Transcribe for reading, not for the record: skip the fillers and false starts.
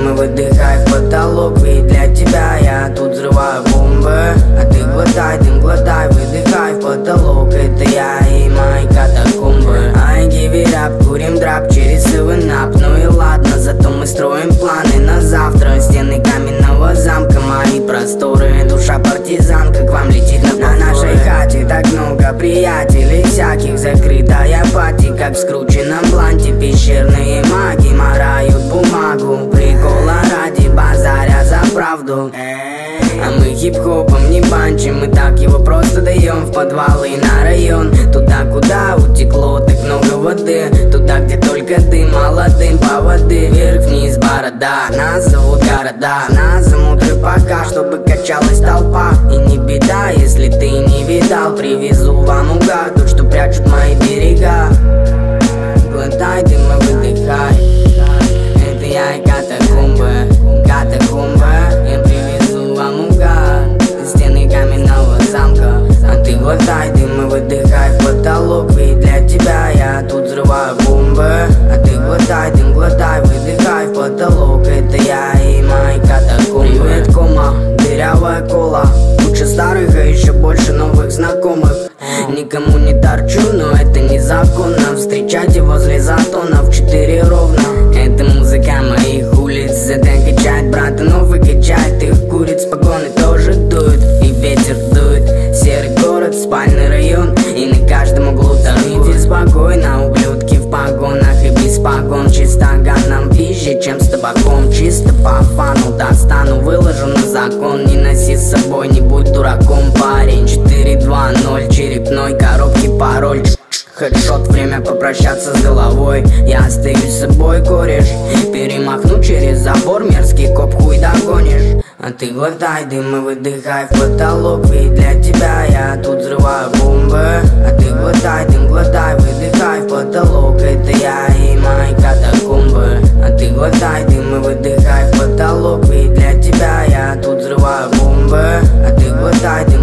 дым и выдыхай в потолок. Ведь для тебя я тут взрываю бомбы, а ты глотай дым, глотай, выдыхай в потолок. Это я и мои катакомбы. I give it up, курим драп через 7up. Ну и ладно, зато мы строим планы на завтра. Стены каменного замка, мои просторы. Душа партизанка к вам летит на нашей хате так много приятелей всяких. Закрытая пати, как в скрученном бланте. Пещерные маги морают бумагу, прикола ради, базаря за правду. А мы хип-хопом не банчим, мы так его просто даем в подвалы на район. Туда, куда утекло так много воды, туда, где только дым, молодым по воды. Вверх-вниз борода, нас зовут города, нас замутры пока, чтобы качалась толпа. И не беда, если ты не видал, привезу вам угар, тот, что прячут мои берега. Глотай дым и выдыхай, это я и катакомбы, катакомбы. Я привезу вам угар, стены каменного замка, а ты глотай дым и выдыхай в потолок. Ведь для тебя я тут взрываю бомбы, а ты глотай дым, глотай, выдыхай в потолок. Это я и мои катакомбы. Привет, кома, дырявая кола, лучше старых, а еще больше новых знакомых. Никому не торчу, но это незаконно. Встречайте возле затона в 4 ровно. Это музыка моих улиц, это качает, брата, но выкачает их куриц. Погоны тоже дуют, и ветер дует. Серый город, спальный район, и на каждом углу торгуют. Спокойно, ублюдки в погонах и без погон. Чисто ганом пизже, чем с табаком. Чисто по фану достану, выложу на закон. Не носи с собой, не будь дураком, парень. 4-2-0, черепной коробки пароль. Хедшот, время попрощаться с головой. Я остаюсь с собой, кореш. Перемахну через забор, мерзкий коп, хуй догонишь. А ты глотай дым и выдыхай в потолок. Ведь для тебя я тут взрываю бомбы, а ты глотай дым, глотай, выдыхай в потолок. Это я и мои катакомбы, а ты глотай дым и выдыхай в потолок. Ведь для тебя я тут взрываю бомбы, а ты глотай дым,